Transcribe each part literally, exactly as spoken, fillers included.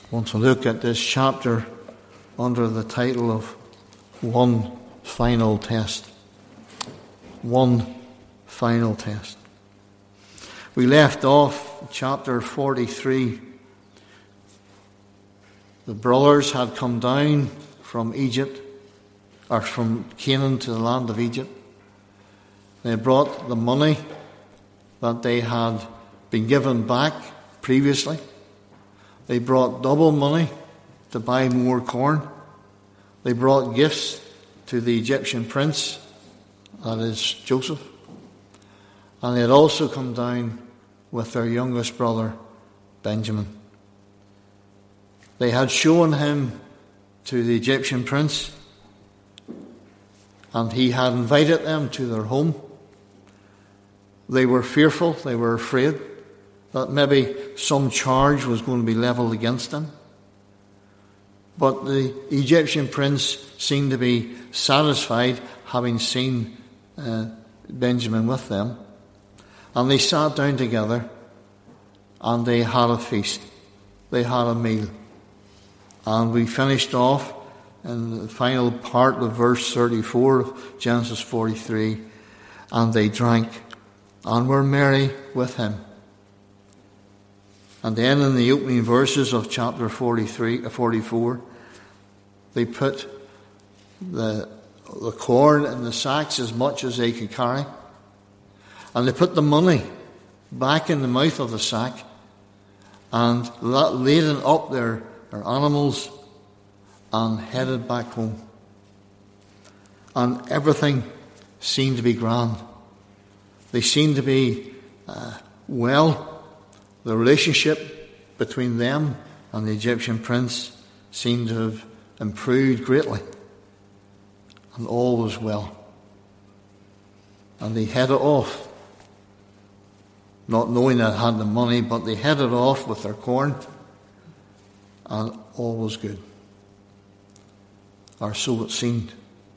I want to look at this chapter under the title of One Final Test. One Final Test. We left off chapter forty-three. The brothers had come down from Egypt, or from Canaan to the land of Egypt. They brought the money that they had been given back previously. They brought double money to buy more corn. They brought gifts to the Egyptian prince, that is Joseph. And they had also come down with their youngest brother, Benjamin. They had shown him to the Egyptian prince, and he had invited them to their home. They were fearful, they were afraid that maybe some charge was going to be levelled against them. But the Egyptian prince seemed to be satisfied, having seen uh, Benjamin with them. And they sat down together and they had a feast. They had a meal. And we finished off in the final part of verse thirty-four of Genesis forty-three. And they drank and were merry with him. And then in the opening verses of chapter forty-three, forty-four, they put the, the corn in the sacks as much as they could carry. And they put the money back in the mouth of the sack and laden up their, their animals and headed back home. And everything seemed to be grand. They seemed to be uh, well. The relationship between them and the Egyptian prince seemed to have improved greatly. And all was well. And they headed off, not knowing they had the money, but they headed off with their corn, and all was good. Or so it seemed.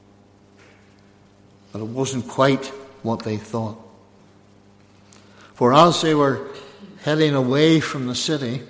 But it wasn't quite what they thought. For as they were heading away from the city,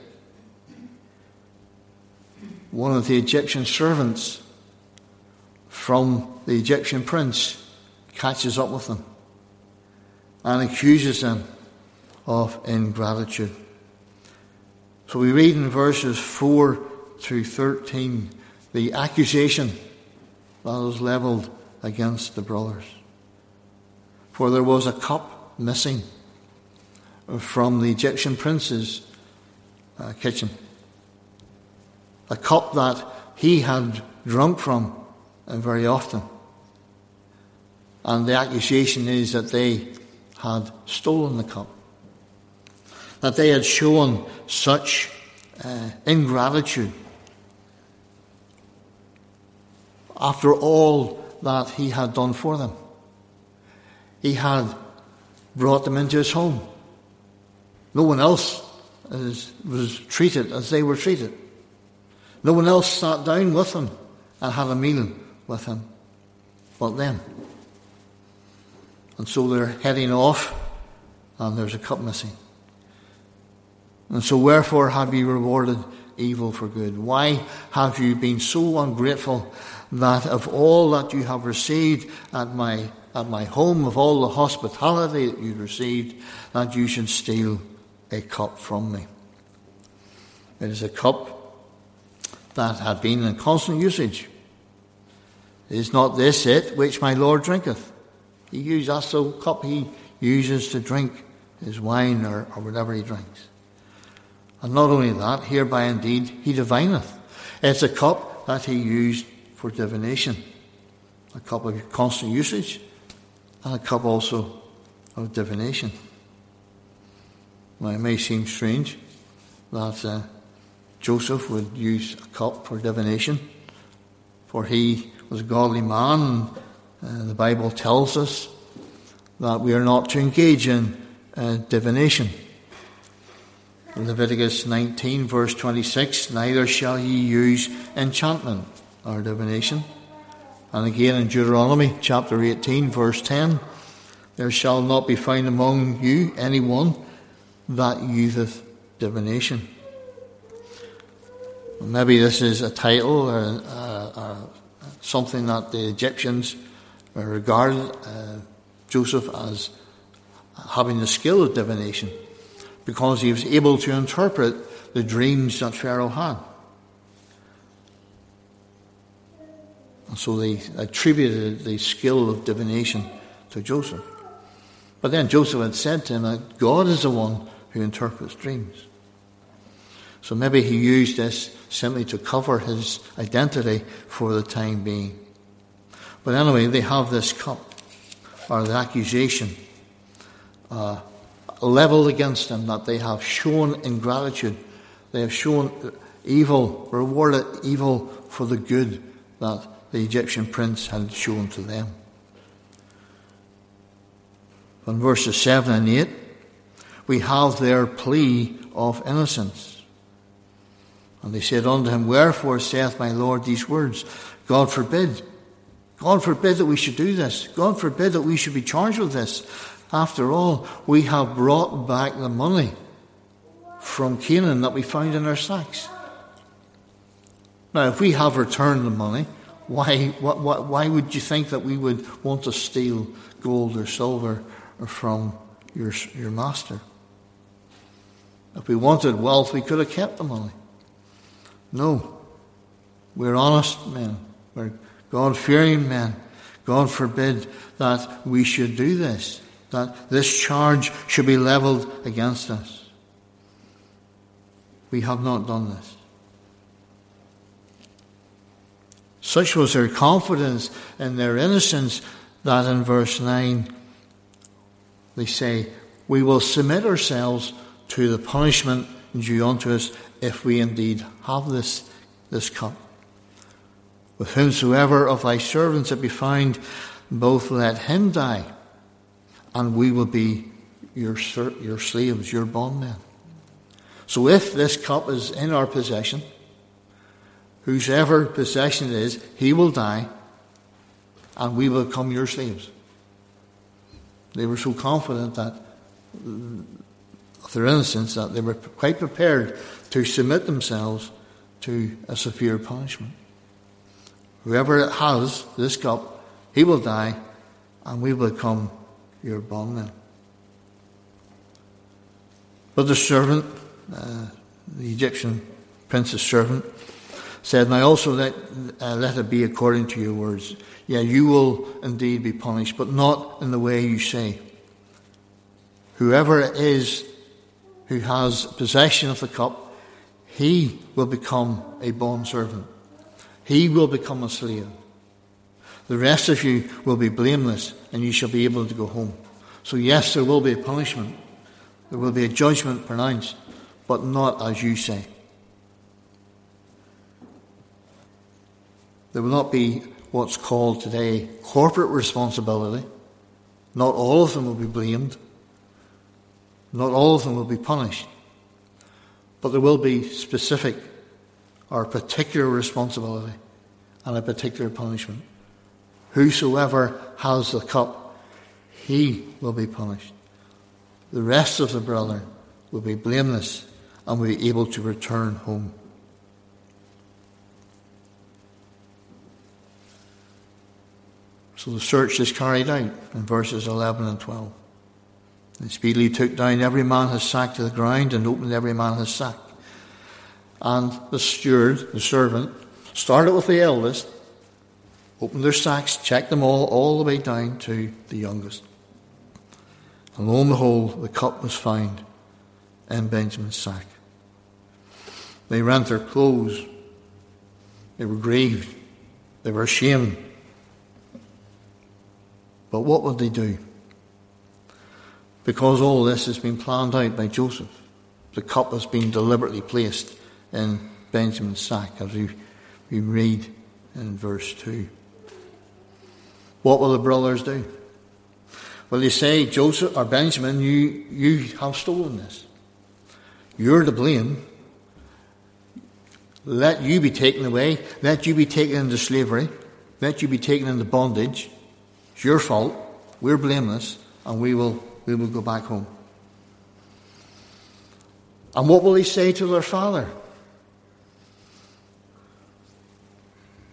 one of the Egyptian servants from the Egyptian prince catches up with them and accuses them of ingratitude. So we read in verses four through thirteen the accusation that was levelled against the brothers. For there was a cup missing from the Egyptian prince's uh, kitchen. A cup that he had drunk from uh, very often. And the accusation is that they had stolen the cup. That they had shown such uh, ingratitude after all that he had done for them. He had brought them into his home. No one else is, was treated as they were treated. No one else sat down with him and had a meal with him but them. And so they're heading off and there's a cup missing. And so wherefore have you rewarded evil for good? Why have you been so ungrateful that of all that you have received at my, at my home, of all the hospitality that you received, that you should steal a cup from me? It is a cup that had been in constant usage. Is not this it which my Lord drinketh? He uses that's the cup he uses to drink his wine or, or whatever he drinks. And not only that, hereby indeed he divineth. It's a cup that he used for divination. A cup of constant usage and a cup also of divination. Now, it may seem strange that uh, Joseph would use a cup for divination, for he was a godly man. And, uh, the Bible tells us that we are not to engage in uh, divination. Leviticus nineteen, verse twenty-six, neither shall ye use enchantment or divination. And again in Deuteronomy chapter eighteen, verse ten, there shall not be found among you any one that useth divination. Maybe this is a title or, uh, or something that the Egyptians regarded uh, Joseph as having the skill of divination, because he was able to interpret the dreams that Pharaoh had. And so they attributed the skill of divination to Joseph. But then Joseph had said to him that God is the one who interprets dreams. So maybe he used this simply to cover his identity for the time being. But anyway, they have this cup, or the accusation, uh, leveled against them, that they have shown ingratitude. They have shown evil, rewarded evil for the good that the Egyptian prince had shown to them. In verses seven and eight, we have their plea of innocence. And they said unto him, Wherefore saith my Lord these words? God forbid. God forbid that we should do this. God forbid that we should be charged with this. After all, we have brought back the money from Canaan that we found in our sacks. Now, if we have returned the money, why, what, what, why would you think that we would want to steal gold or silver from your, your master? If we wanted wealth, we could have kept the money. No, we're honest men. We're God-fearing men. God forbid that we should do this, that this charge should be levelled against us. We have not done this. Such was their confidence in their innocence that in verse nine they say, We will submit ourselves to the punishment due unto us if we indeed have this, this cup. With whomsoever of thy servants it be found, both let him die, and we will be your, your slaves, your bondmen. So if this cup is in our possession, whosever possession it is, he will die, and we will become your slaves. They were so confident that of their innocence that they were quite prepared to submit themselves to a severe punishment. Whoever has this cup, he will die, and we will become your bondmen. But the servant, uh, the Egyptian prince's servant, said, Now also let, uh, let it be according to your words. Yeah, you will indeed be punished, but not in the way you say. Whoever it is who has possession of the cup, he will become a bondservant. He will become a slave. The rest of you will be blameless, and you shall be able to go home. So yes, there will be a punishment. There will be a judgment pronounced, but not as you say. There will not be what's called today corporate responsibility. Not all of them will be blamed. Not all of them will be punished. But there will be specific or particular responsibility and a particular punishment. Whosoever has the cup, he will be punished. The rest of the brethren will be blameless and will be able to return home. So the search is carried out in verses eleven and twelve. They speedily took down every man his sack to the ground and opened every man his sack. And the steward, the servant, started with the eldest, opened their sacks, checked them all, all the way down to the youngest. And lo and behold, the cup was found in Benjamin's sack. They rent their clothes. They were grieved. They were ashamed. But what would they do? Because all this has been planned out by Joseph. The cup has been deliberately placed in Benjamin's sack, as we, we read in verse two. What will the brothers do? Well, they say, Joseph or Benjamin, you, you have stolen this. You're to blame. Let you be taken away. Let you be taken into slavery. Let you be taken into bondage. It's your fault. We're blameless, and we will we will go back home. And what will they say to their father?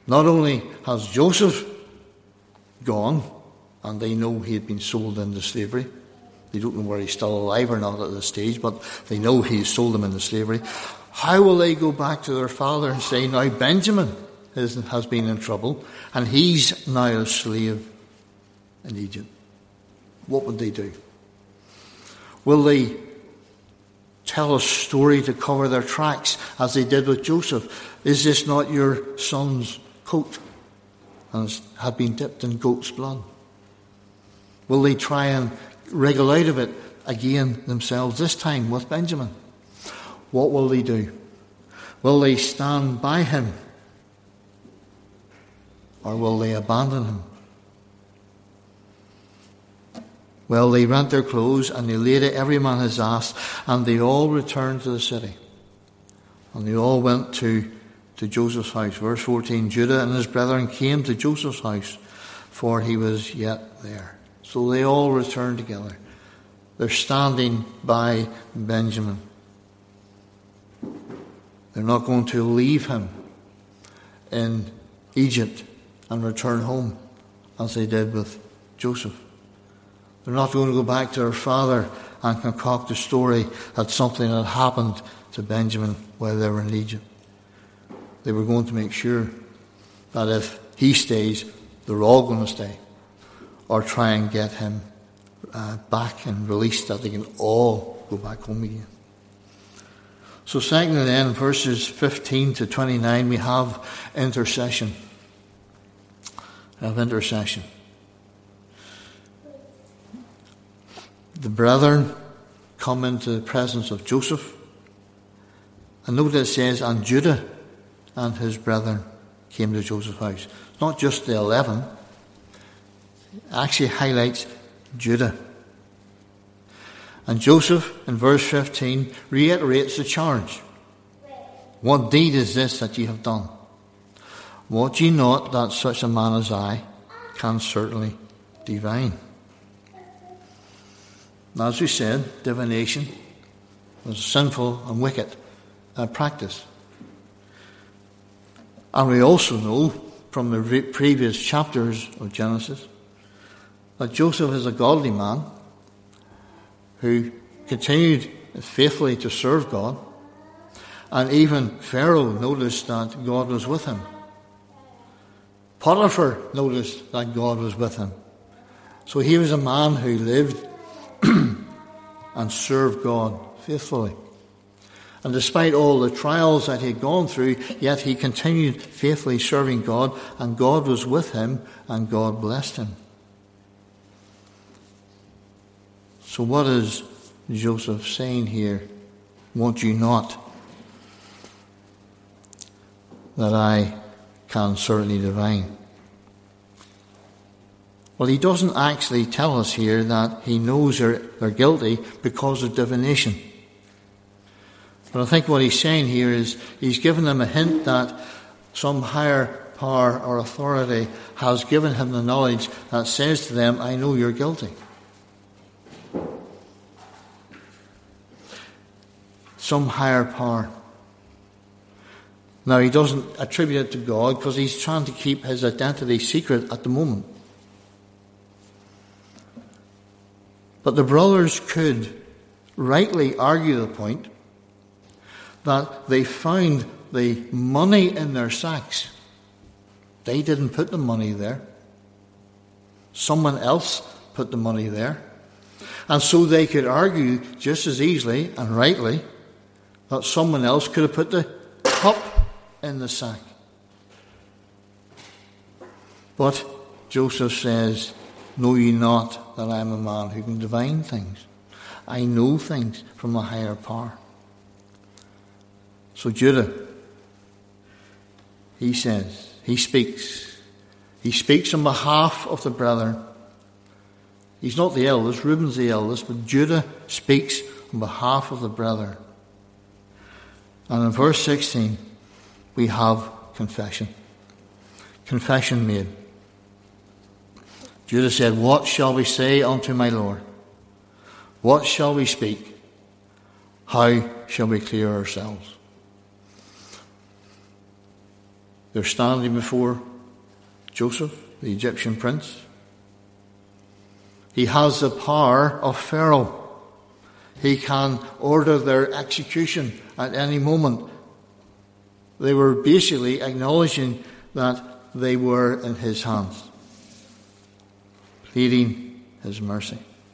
Not only has Joseph gone, and they know he had been sold into slavery. They don't know whether he's still alive or not at this stage, but they know he's sold them into slavery. How will they go back to their father and say, now Benjamin is, has been in trouble, and he's now a slave in Egypt? What would they do? Will they tell a story to cover their tracks, as they did with Joseph? Is this not your son's coat, and had been dipped in goat's blood? Will they try and wriggle out of it again themselves, this time with Benjamin? What will they do? Will they stand by him, or will they abandon him? Well, they rent their clothes, and they laid it every man his ass, and they all returned to the city. And they all went to, to Joseph's house. Verse fourteen, Judah and his brethren came to Joseph's house, for he was yet there. So they all returned together. They're standing by Benjamin. They're not going to leave him in Egypt and return home as they did with Joseph. They're not going to go back to their father and concoct a story that something had happened to Benjamin while they were in Egypt. They were going to make sure that if he stays, they're all going to stay, or try and get him uh, back and released, that they can all go back home again. So secondly then, verses fifteen to twenty-nine, we have intercession. We have intercession. The brethren come into the presence of Joseph. And notice it says, and Judah and his brethren came to Joseph's house. It's not just the eleven. It actually highlights Judah. And Joseph, in verse fifteen, reiterates the charge. What deed is this that ye have done? Wot ye not that such a man as I can certainly divine? Now, as we said, divination was a sinful and wicked uh, practice. And we also know from the re- previous chapters of Genesis that Joseph is a godly man who continued faithfully to serve God. And even Pharaoh noticed that God was with him. Potiphar noticed that God was with him. So he was a man who lived and served God faithfully. And despite all the trials that he had gone through, yet he continued faithfully serving God, and God was with him, and God blessed him. So what is Joseph saying here? Won't you not that I can certainly divine? Well, he doesn't actually tell us here that he knows they're, they're guilty because of divination. But I think what he's saying here is he's given them a hint that some higher power or authority has given him the knowledge that says to them, I know you're guilty. Some higher power. Now, he doesn't attribute it to God because he's trying to keep his identity secret at the moment. But the brothers could rightly argue the point that they found the money in their sacks. They didn't put the money there. Someone else put the money there. And so they could argue just as easily and rightly that someone else could have put the cup in the sack. But Joseph says, know ye not that I am a man who can divine things? I know things from a higher power. So Judah, he says, he speaks. He speaks on behalf of the brethren. He's not the eldest, Reuben's the eldest, but Judah speaks on behalf of the brethren. And in verse sixteen, we have confession. Confession made. Judah said, what shall we say unto my Lord? What shall we speak? How shall we clear ourselves? They're standing before Joseph, the Egyptian prince. He has the power of Pharaoh. He can order their execution at any moment. They were basically acknowledging that they were in his hands, pleading his mercy.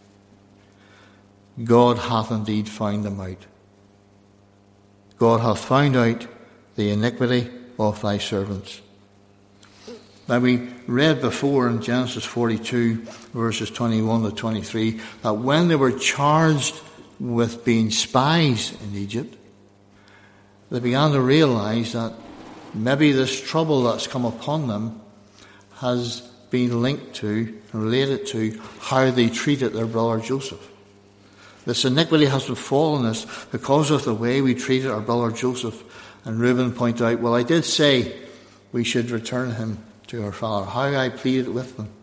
God hath indeed found them out. God hath found out the iniquity of thy servants. Now we read before in Genesis forty-two, verses twenty-one to twenty-three, that when they were charged with being spies in Egypt, they began to realize that maybe this trouble that's come upon them has been linked to, related to, how they treated their brother Joseph. This iniquity has befallen us because of the way we treated our brother Joseph. And Reuben pointed out, well, I did say we should return him to our father. How I pleaded with them.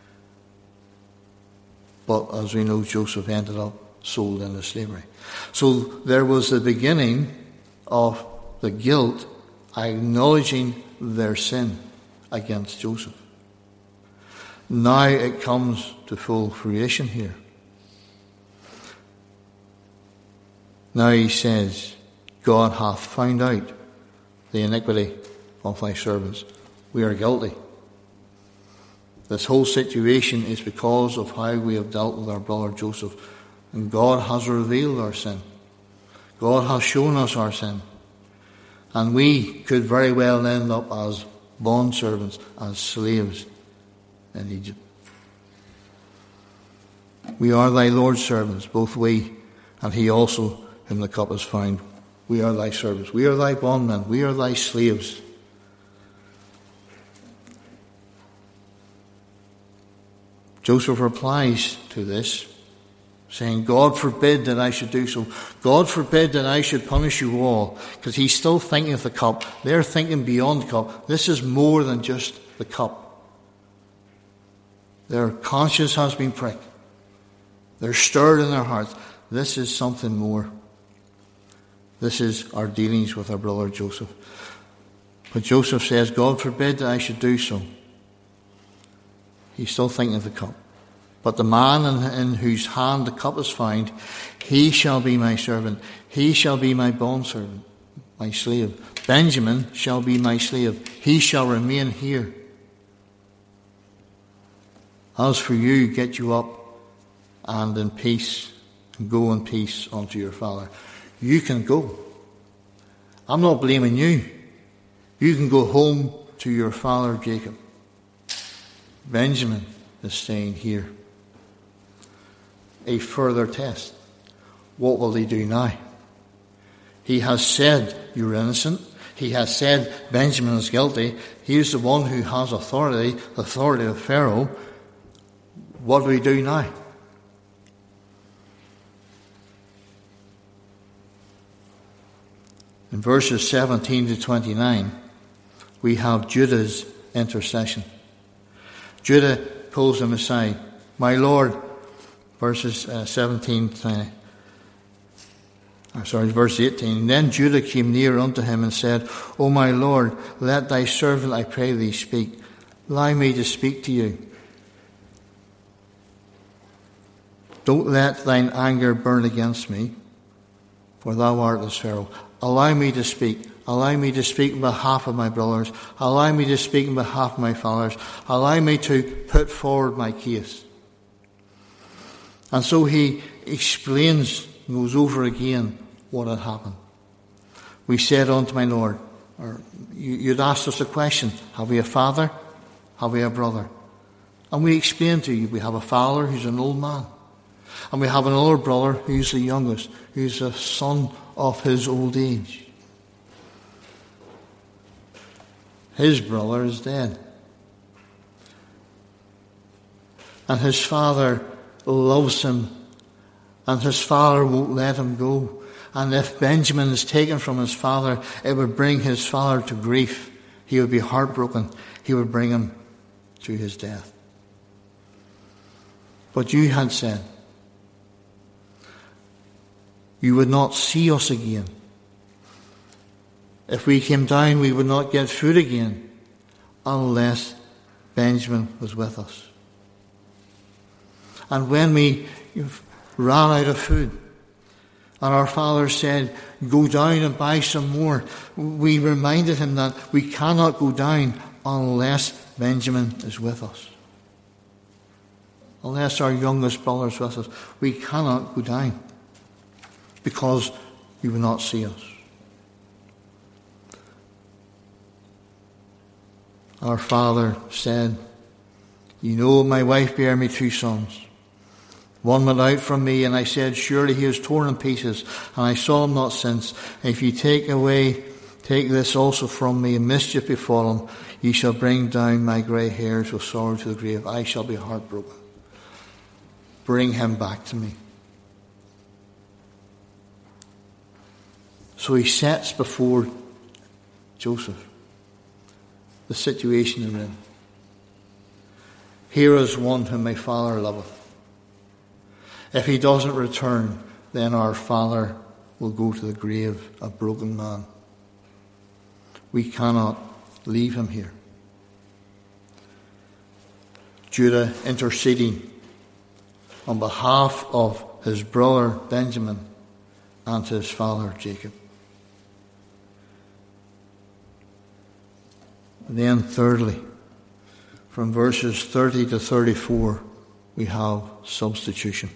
But as we know, Joseph ended up sold into slavery. So there was the beginning of the guilt acknowledging their sin against Joseph. Now it comes to full fruition here. Now he says, God hath found out the iniquity of thy servants. We are guilty. This whole situation is because of how we have dealt with our brother Joseph. And God has revealed our sin. God has shown us our sin. And we could very well end up as bondservants, as slaves in Egypt. We are thy Lord's servants, both we and he also whom the cup is found. We are thy servants. We are thy bondmen. We are thy slaves. Joseph replies to this, saying, God forbid that I should do so. God forbid that I should punish you all. Because he's still thinking of the cup. They're thinking beyond the cup. This is more than just the cup. Their conscience has been pricked. They're stirred in their hearts. This is something more. This is our dealings with our brother Joseph. But Joseph says, God forbid that I should do so. He's still thinking of the cup. But the man in, in whose hand the cup is found, he shall be my servant. He shall be my bondservant, my slave. Benjamin shall be my slave. He shall remain here. As for you, get you up and in peace, and go in peace unto your father. You can go. I'm not blaming you. You can go home to your father Jacob. Benjamin is staying here. A further test. What will he do now? He has said you're innocent. He has said Benjamin is guilty. He's the one who has authority, the authority of Pharaoh. What do we do now? In verses seventeen to twenty-nine, we have Judah's intercession. Judah pulls him aside. My Lord, verses uh, seventeen to uh, sorry, verse eighteen. And then Judah came near unto him and said, O my Lord, let thy servant, I pray thee, speak. Allow me to speak to you. Don't let thine anger burn against me, for thou art as Pharaoh. Allow me to speak. Allow me to speak on behalf of my brothers. Allow me to speak on behalf of my fathers. Allow me to put forward my case. And so he explains, goes over again what had happened. We said unto my Lord, or you'd asked us a question, have we a father? Have we a brother? And we explained to you, we have a father who's an old man. And we have another brother who's the youngest, who's a son of his old age. His brother is dead. And his father loves him. And his father won't let him go. And if Benjamin is taken from his father, it would bring his father to grief. He would be heartbroken. He would bring him to his death. But you had said, you would not see us again. If we came down, we would not get food again. unless Benjamin was with us. And when we ran out of food, and our father said, go down and buy some more, we reminded him that we cannot go down unless Benjamin is with us. Unless our youngest brother is with us, we cannot go down, because he will not see us. Our father said, you know, my wife bare me two sons. One went out from me, and I said, surely he is torn in pieces, and I saw him not since. If ye take away, take this also from me, and mischief befall him, ye shall bring down my grey hairs with sorrow to the grave. I shall be heartbroken. Bring him back to me. So he sets before Joseph the situation they're in. Here is one whom my father loveth. If he doesn't return, then our father will go to the grave a broken man. We cannot leave him here. Judah interceding on behalf of his brother Benjamin and his father Jacob. And then thirdly, from verses thirty to thirty-four, we have substitution.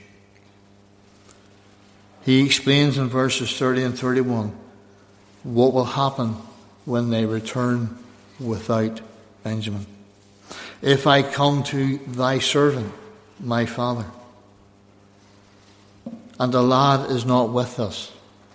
He explains in verses thirty and thirty-one what will happen when they return without Benjamin. If I come to thy servant, my father, and the lad is not with us,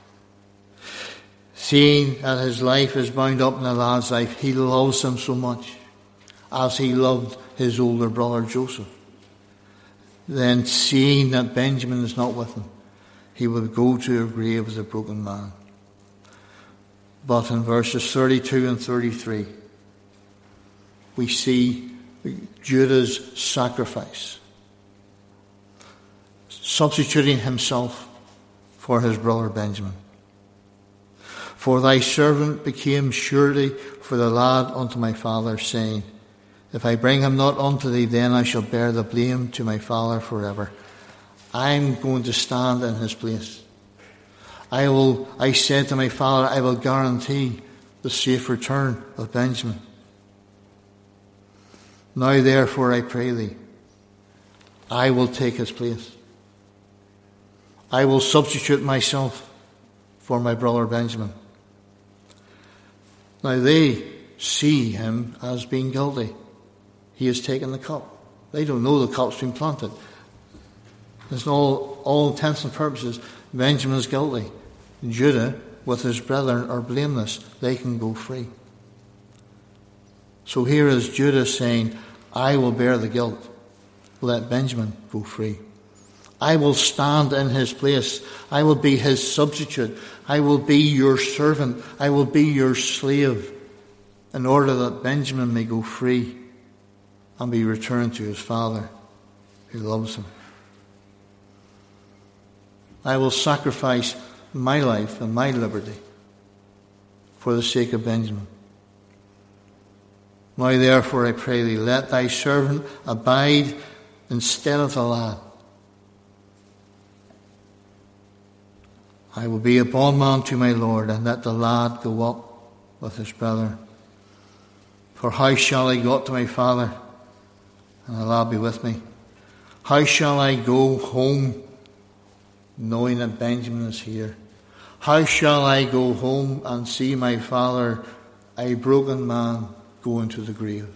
seeing that his life is bound up in the lad's life, he loves him so much, as he loved his older brother Joseph. Then seeing that Benjamin is not with him, he will go to a grave as a broken man. But in verses thirty-two and thirty-three, we see Judah's sacrifice, substituting himself for his brother Benjamin. For thy servant became surety for the lad unto my father, saying, if I bring him not unto thee, then I shall bear the blame to my father forever. I'm going to stand in his place. I will. I said to my father, I will guarantee the safe return of Benjamin. Now therefore I pray thee, I will take his place. I will substitute myself for my brother Benjamin. Now they see him as being guilty. He has taken the cup. They don't know the cup's been planted. There's all, all intents and purposes, Benjamin is guilty. Judah, with his brethren, are blameless. They can go free. So here is Judah saying, I will bear the guilt. Let Benjamin go free. I will stand in his place. I will be his substitute. I will be your servant. I will be your slave, in order that Benjamin may go free and be returned to his father who loves him. I will sacrifice my life and my liberty for the sake of Benjamin. Now therefore I pray thee, let thy servant abide instead of the lad. I will be a bondman to my Lord, and let the lad go up with his brother. For how shall I go up to my father, and the lad be with me? How shall I go home, knowing that Benjamin is here? How shall I go home and see my father, a broken man, go into the grave?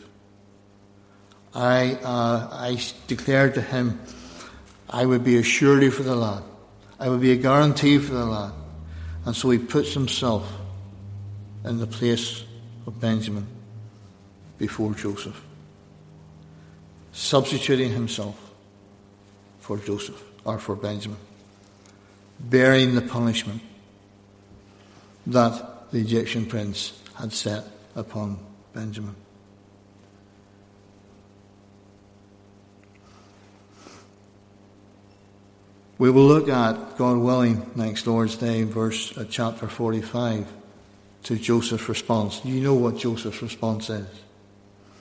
I uh, I declared to him, I would be a surety for the lad. I would be a guarantee for the lad. And so he puts himself in the place of Benjamin before Joseph, substituting himself for Joseph, or for Benjamin, bearing the punishment that the Egyptian prince had set upon Benjamin. We will look at, God willing, next Lord's Day, verse uh, chapter forty-five, to Joseph's response. You know what Joseph's response is.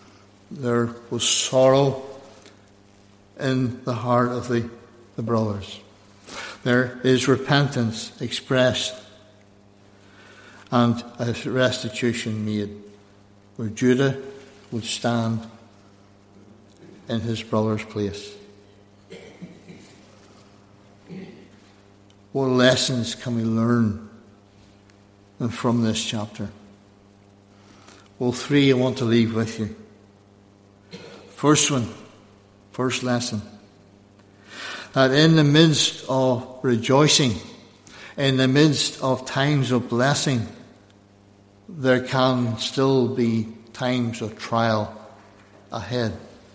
there was sorrow in the heart of the, the brothers. There is repentance expressed and a restitution made, where Judah would stand in his brother's place. What lessons can we learn from this chapter? Well, three I want to leave with you. First one, first lesson, that in the midst of rejoicing, in the midst of times of blessing, there can still be times of trial ahead.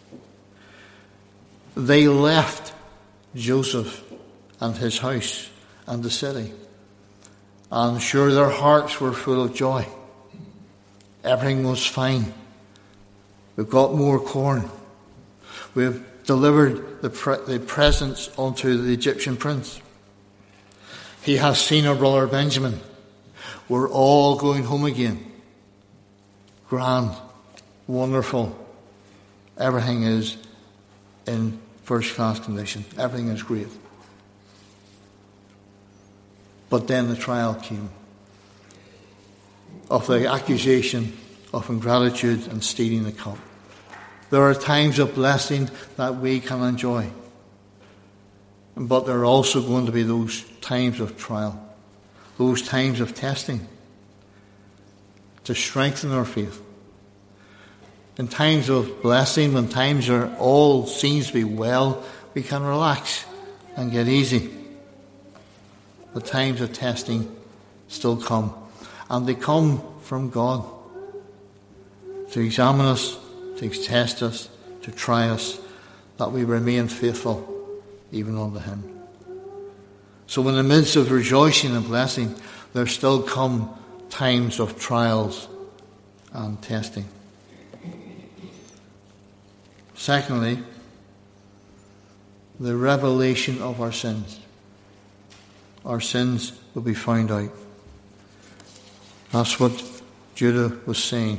They left Joseph and his house and the city. I'm sure their hearts were full of joy. Everything was fine. We've got more corn. We've delivered the, pre- the presents unto the Egyptian prince. He has seen our brother Benjamin. We're all going home again. Grand, wonderful. Everything is in first class condition. Everything is great. But then the trial came of the accusation of ingratitude and stealing the cup. There are times of blessing that we can enjoy. But there are also going to be those times of trial, those times of testing to strengthen our faith. In times of blessing, when times are all seems to be well, we can relax and get easy. The times of testing still come, and they come from God to examine us, to test us, to try us, that we remain faithful even unto Him. So in the midst of rejoicing and blessing, there still come times of trials and testing. Secondly, the revelation of our sins. Our sins will be found out. That's what Judah was saying.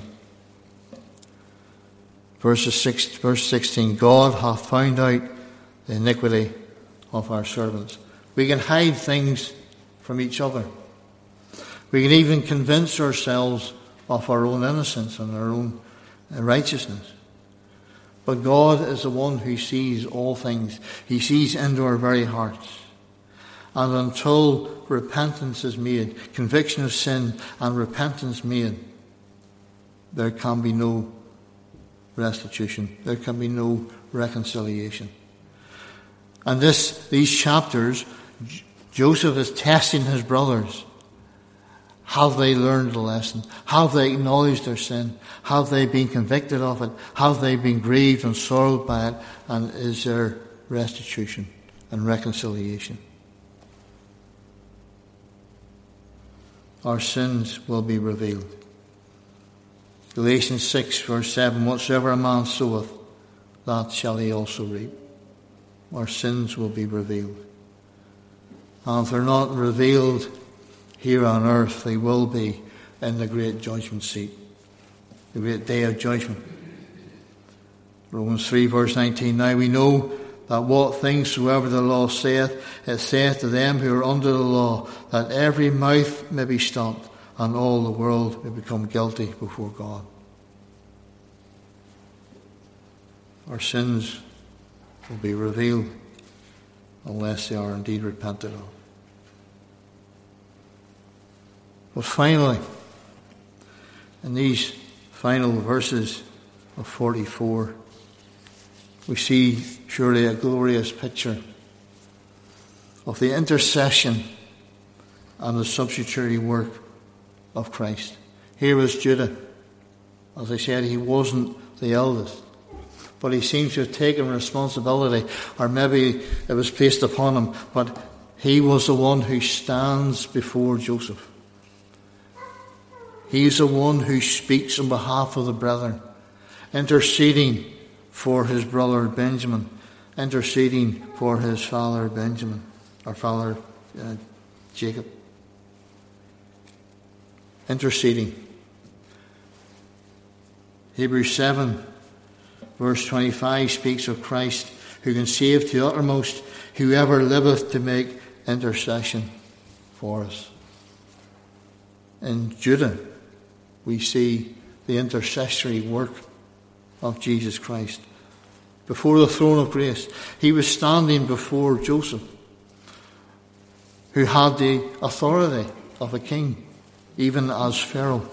Verses six, verse sixteen, God hath found out the iniquity of our servants. We can hide things from each other. We can even convince ourselves of our own innocence and our own righteousness. But God is the one who sees all things. He sees into our very hearts. And until repentance is made, conviction of sin and repentance made, there can be no restitution. There can be no reconciliation. And this, these chapters, Joseph is testing his brothers. Have they learned the lesson? Have they acknowledged their sin? Have they been convicted of it? Have they been grieved and sorrowed by it? And is there restitution and reconciliation? Our sins will be revealed. Galatians six verse seven, whatsoever a man soweth, that shall he also reap. Our sins will be revealed. And if they're not revealed here on earth, they will be in the great judgment seat, the great day of judgment. Romans three verse nineteen, now we know that what things soever the law saith, it saith to them who are under the law, that every mouth may be stopped, and all the world may become guilty before God. Our sins will be revealed unless they are indeed repented of. But finally, in these final verses of forty-four, we see surely a glorious picture of the intercession and the substitutory work of Christ. Here was Judah. As I said, he wasn't the eldest, but he seems to have taken responsibility, or maybe it was placed upon him, but he was the one who stands before Joseph. He's the one who speaks on behalf of the brethren, interceding for his brother Benjamin, interceding for his father Benjamin, or father uh, Jacob. Interceding. Hebrews seven Verse twenty-five speaks of Christ who can save to the uttermost whoever liveth to make intercession for us. In Judah, we see the intercessory work of Jesus Christ. Before the throne of grace, he was standing before Joseph, who had the authority of a king, even as Pharaoh.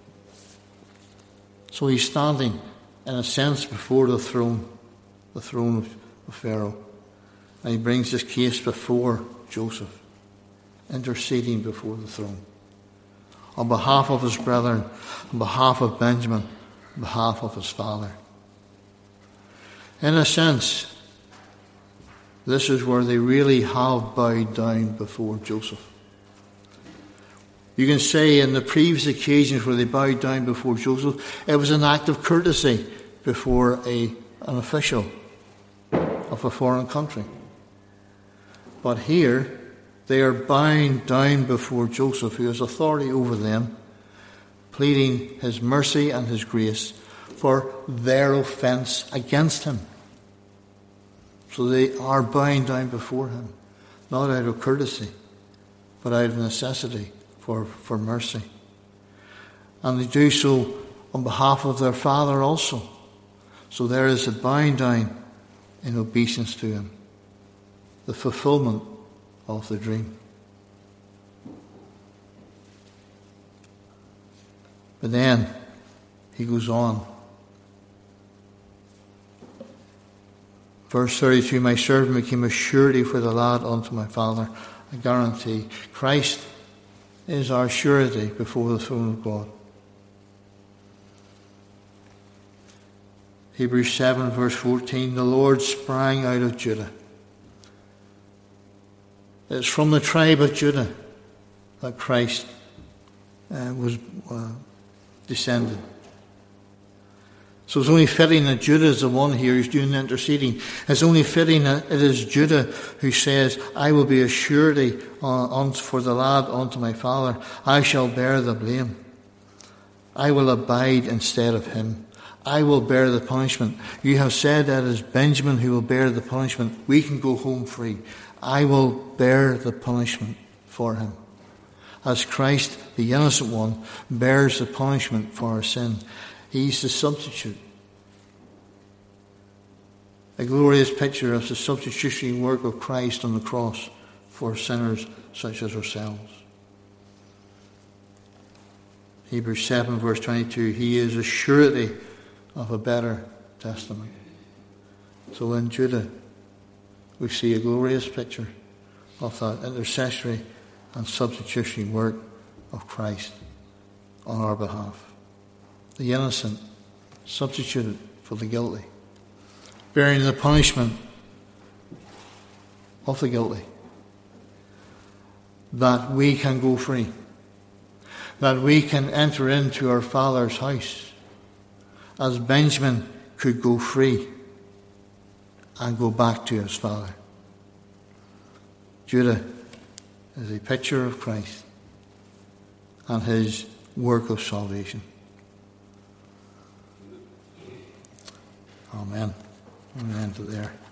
So he's standing, in a sense, before the throne, the throne of, of Pharaoh. And he brings his case before Joseph, interceding before the throne, on behalf of his brethren, on behalf of Benjamin, on behalf of his father. In a sense, this is where they really have bowed down before Joseph. You can say in the previous occasions where they bowed down before Joseph, it was an act of courtesy before a, an official of a foreign country. But here, they are bowing down before Joseph, who has authority over them, pleading his mercy and his grace for their offence against him. So they are bowing down before him, not out of courtesy, but out of necessity for, for mercy. And they do so on behalf of their father also. So there is a bowing down in obedience to him, the fulfillment of the dream. But then he goes on. Verse thirty-two, my servant became a surety for the lad unto my father, a guarantee. Christ is our surety before the throne of God. Hebrews seven verse fourteen, the Lord sprang out of Judah. It's from the tribe of Judah that Christ uh, was uh, descended. So it's only fitting that Judah is the one here who's doing the interceding. It's only fitting that it is Judah who says, I will be a surety on, for the lad unto my father. I shall bear the blame. I will abide instead of him. I will bear the punishment. You have said that it is Benjamin who will bear the punishment. We can go home free. I will bear the punishment for him. As Christ, the innocent one, bears the punishment for our sin. He's the substitute. A glorious picture of the substitutionary work of Christ on the cross for sinners such as ourselves. Hebrews seven verse twenty-two, he is a surety of a better testament. So in Judah, we see a glorious picture of that intercessory and substitutionary work of Christ on our behalf. The innocent substituted for the guilty, bearing the punishment of the guilty, that we can go free, that we can enter into our Father's house, as Benjamin could go free and go back to his father. Judah is a picture of Christ and his work of salvation. Amen. I'm going to end it there.